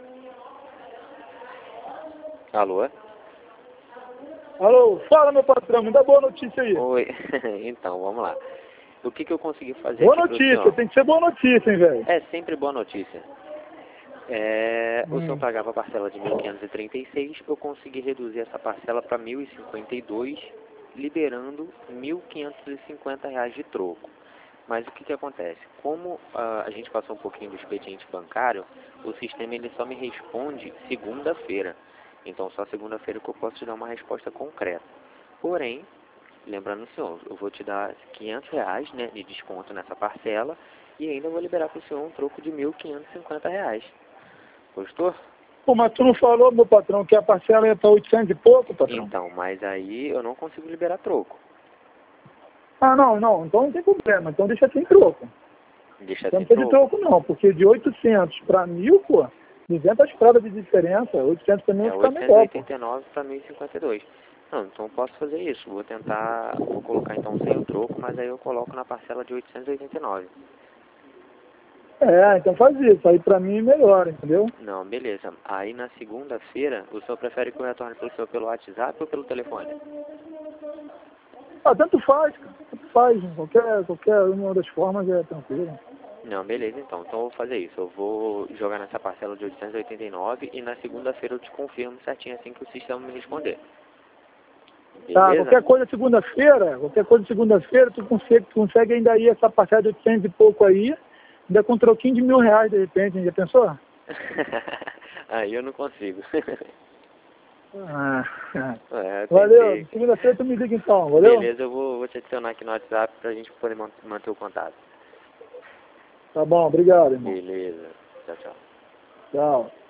Alô? Alô, fala meu patrão, me dá boa notícia aí. Oi. Então, vamos lá. O que eu consegui fazer Boa aqui pro notícia, senhor? tem que ser boa notícia, hein, velho. É sempre boa notícia. O senhor pagava a parcela de 1.536, eu consegui reduzir essa parcela para 1.052, liberando R$ 1.550 de troco. Mas o que acontece? Como a gente passou um pouquinho do expediente bancário, o sistema ele só me responde segunda-feira. Então só segunda-feira que eu posso te dar uma resposta concreta. Porém, lembrando, senhor, eu vou te dar R$ 500, né, de desconto nessa parcela e ainda vou liberar para o senhor um troco de R$ 1.550. Gostou? Pô, mas tu não falou, meu patrão, que a parcela ia estar 800 e pouco, patrão? Então, mas aí eu não consigo liberar troco. Ah, não, então não tem problema, então deixa sem troco. Deixa Então sem não precisa de troco. troco não, porque de 800 para 1.000, pô, 200 pradas de diferença, 800 também É vai ficar melhor, pô. 889 para 1.052. Não, então eu posso fazer isso. Vou colocar então sem o troco, mas aí eu coloco na parcela de 889. É, então faz isso, aí pra mim é melhor, entendeu? Não, beleza. Aí na segunda-feira, o senhor prefere que eu retorne para o senhor pelo WhatsApp ou pelo telefone? Ah, tanto faz, cara, tanto faz, qualquer uma das formas é tranquilo. Não, beleza então. Então eu vou fazer isso. Eu vou jogar nessa parcela de 889 e na segunda-feira eu te confirmo certinho assim que o sistema me responder. Tá, Beleza? qualquer coisa segunda-feira, tu consegue ainda ir essa parcela de 800 e pouco aí, ainda com um troquinho de R$ 1.000 de repente, hein? Já pensou? Aí eu não consigo. Ah, Eu valeu, tentei. segunda-feira tu me liga então, valeu? Beleza, eu vou te adicionar aqui no WhatsApp pra gente poder manter o contato. Tá bom, obrigado, irmão. Beleza. Tchau, tchau. Tchau.